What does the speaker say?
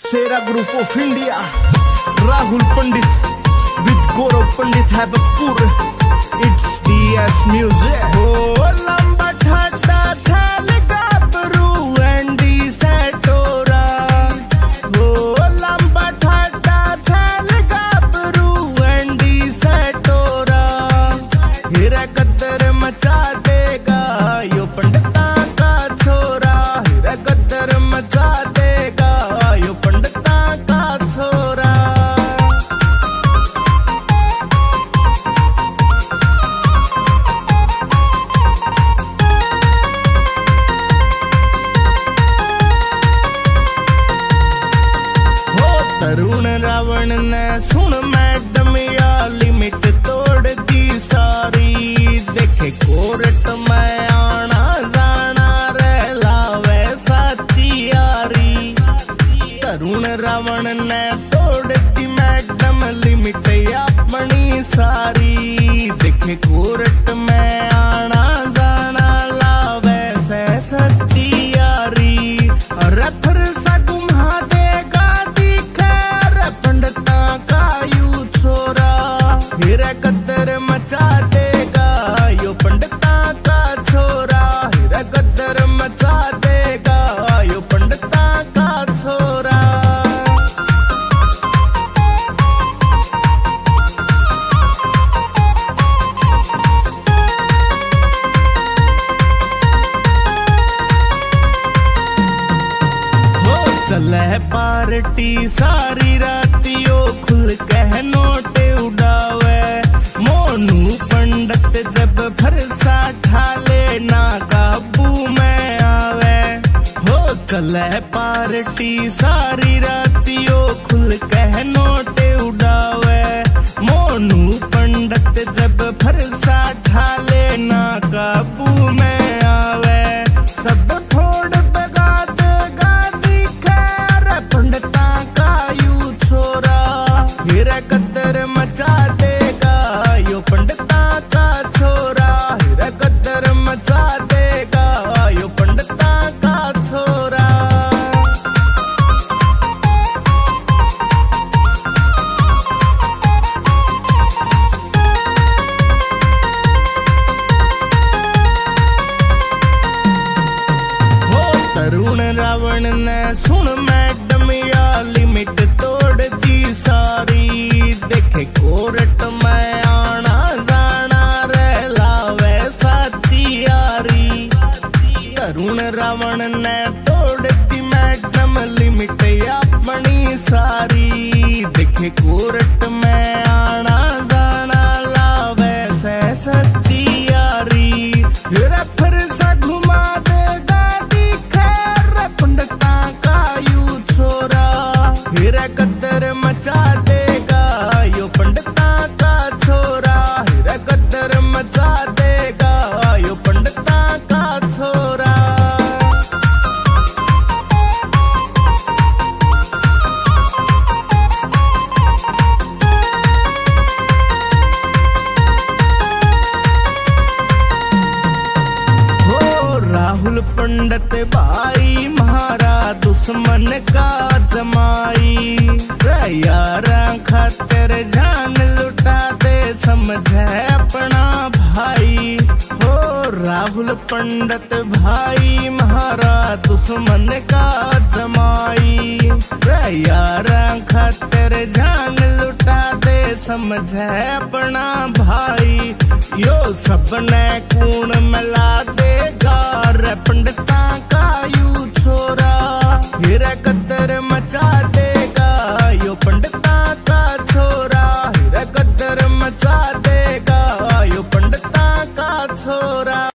Sera Group of India, Rahul Pandit with Gaurav Pandit have a pur. It's DS Music. Oh, lamba thata chal gabru Andy Satora. Oh, lamba thata chal gabru Andy Satora. Hira qaddar macha dega yo pandita ka chora. Hira qaddar macha dega yo pandita ka chora. तरुण रावण ने सुन madam या limit तोड़ दी सारी। देखे court में आना जाना रहला वैसा चियारी। तरुण रावण ने तोड़ दी मैडम लिमिट अपनी सारी। देखे कोर्ट में आना जाना ला वैसे सच्ची यारी। अरे फिर सा घुमा देगा पंडिता का यू छोरा। हीरा कद्दर मचा देगा यो पंडिता का छोरा। हीरा कद्दर मचा देगा यो पंडिता का छोरा। हो चले पार्टी सारी रातियों खुल कह नोट उड़ावे। मोनू पंडित जब फरसा ठाले ना काबू में आवे। हो चले पार्टी सारी रातियों खुल कह नोट उड़ावे। मोनू पंडित जब फरसा ठाले ना काबू में आवे। सब फोड़ बगा देगा दिखे रे पंडिता का यू छोरा। हीरा कद्दर मचा देगा यो पंडिता का छोरा। हीरा कद्दर मचा देगा यो पंडिता का छोरा। हो तरुण रावण ने सुन मैडम या लिमिट तोड़ दी सारी। देखे कोर्ट में आना जाना रहला वैसा चियारी। तरुण रावण ने तोड़ दी मैडम लिमिट अपनी सारी। देखे कोर्ट में आना जाना ला वैसे सच्ची यारी। हीरा फिर सा घुमा देगा दिखे रे पंडिता का यू छोरा। हीरा कद्दर मचा देगा यो पंडिता का छोरा। हीरा कद्दर मचा देगा यो पंडिता का छोरा। हो राहुल पंडित भाई म्हारा दुश्मन का जमाई। यारा खातिर जान लुटा दे समझे अपना भाई। हो राहुल पंडित भाई म्हारा दुश्मन का जमाई। यारा खातिर जान लुटा दे समझे अपना भाई। यो सबने कूण मिला देगा रे पंडिता